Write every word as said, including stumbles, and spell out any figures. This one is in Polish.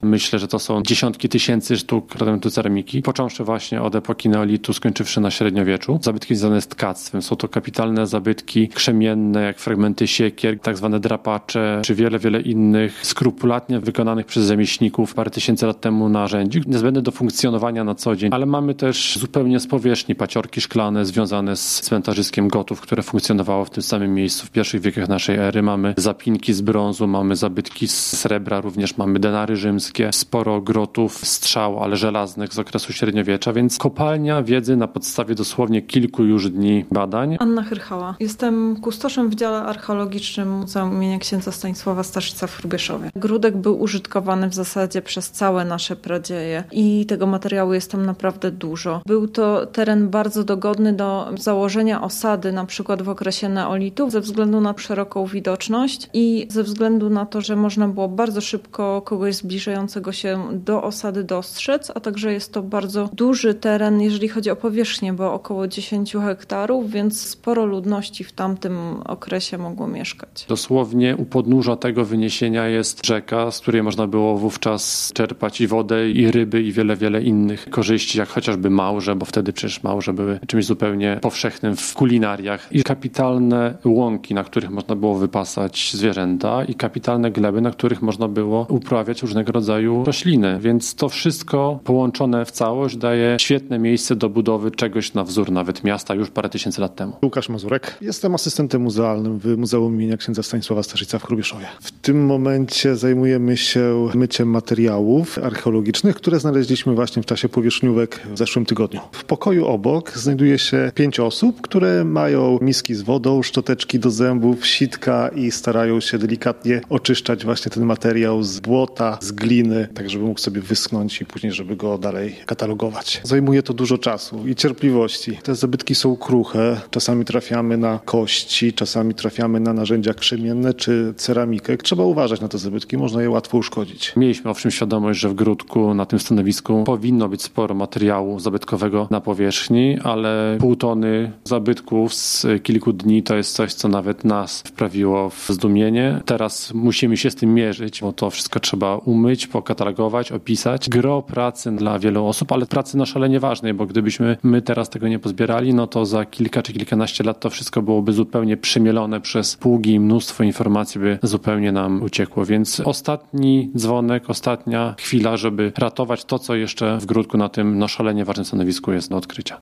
Myślę, że to są dziesiątki tysięcy sztuk elementu ceramiki, począwszy właśnie od epoki neolitu, skończywszy na średniowieczu. Zabytki związane z tkactwem. Są to kapitalne zabytki krzemienne, jak fragmenty siekier, tak zwane drapacze, czy wiele, wiele innych skrupulatnie wykonanych przez rzemieślników parę tysięcy lat temu narzędzi, niezbędne do funkcjonowania na co dzień. Ale mamy też zupełnie z powierzchni paciorki szklane związane z cmentarzyskiem Gotów, które funkcjonowało w tym samym miejscu w pierwszych wiekach naszej ery. Mamy zapinki z brązu, mamy zabytki z srebra, również mamy denary rzymskie, sporo grotów, strzał, ale żelaznych z okresu średniowiecza, więc kopalnia wiedzy na podstawie dosłownie kilku już dni badań. Anna Hyrchała. Jestem kustoszem w dziale archeologicznym Muzeum imienia księdza Stanisława Staszica w Hrubieszowie. Grudek był użytkowany w zasadzie przez całe nasze pradzieje i tego materiału jest tam naprawdę dużo. Był to teren bardzo dogodny do założenia osady, na przykład w okresie neolitu, ze względu na szeroką widoczność i ze względu na to, że można było bardzo szybko kogoś zbliżającego się do osady dostrzec, a także jest to bardzo duży teren, jeżeli chodzi o powierzchnię, bo około dziesięć hektarów, więc sporo ludności w tamtym okresie mogło mieszkać. Dosłownie u podnóża tego wyniesienia jest rzeka, z której można było wówczas czerpać i wodę, i ryby, i wiele, wiele innych korzyści, jak chociażby małże, bo wtedy przecież małże były czymś zupełnie powszechnym w kulinariach. I kapitalne łąki, na których można było wypasać zwierzęta, i kapitalne gleby, na których można było uprawiać różnego rodzaju rośliny. Więc to wszystko połączone w całość daje świetne miejsce do budowy czegoś na wzór nawet miasta już parę tysięcy lat temu. Łukasz Mazurek. Jestem asystentem muzealnym w Muzeum imienia księdza Stanisława Staszica w Hrubieszowie. W tym momencie zajmujemy się myciem materiałów archeologicznych, które znaleźliśmy właśnie w czasie powierzchniówek w zeszłym tygodniu. W pokoju obok znajduje się pięć osób, które mają miski z wodą, szczoteczki do zębów, sitka i starają się delikatnie oczyszczać właśnie ten materiał z błota, z gliny, tak żeby mógł sobie wyschnąć i później, żeby go dalej katalogować. Zajmuje to dużo czasu i cierpliwości. Te zabytki są kruche, czasami trafiamy na kości, czasami trafiamy na narzędzia krzemienne czy ceramikę. Trzeba uważać na te zabytki, można je łatwo uszkodzić. Mieliśmy owszem świadomość, że w Grudku na tym stanowisku powinno być sporo materiału zabytkowego na powierzchni, ale pół tony zabytków z kilku dni to jest coś, co nawet nas wprawiło w zdumienie. Teraz musimy się z tym mierzyć, bo to wszystko trzeba umyć, pokatalogować, opisać. Gro pracy dla wielu osób, ale pracy no szalenie ważnej, bo gdybyśmy my teraz tego nie pozbierali, no to za kilka czy kilkanaście lat to wszystko byłoby zupełnie przemielone przez pługi i mnóstwo informacji by zupełnie nam uciekło. Więc ostatni dzwonek, ostatnia chwila, żeby ratować to, co jeszcze w Grudku na tym no szalenie ważnym stanowisku jest do odkrycia.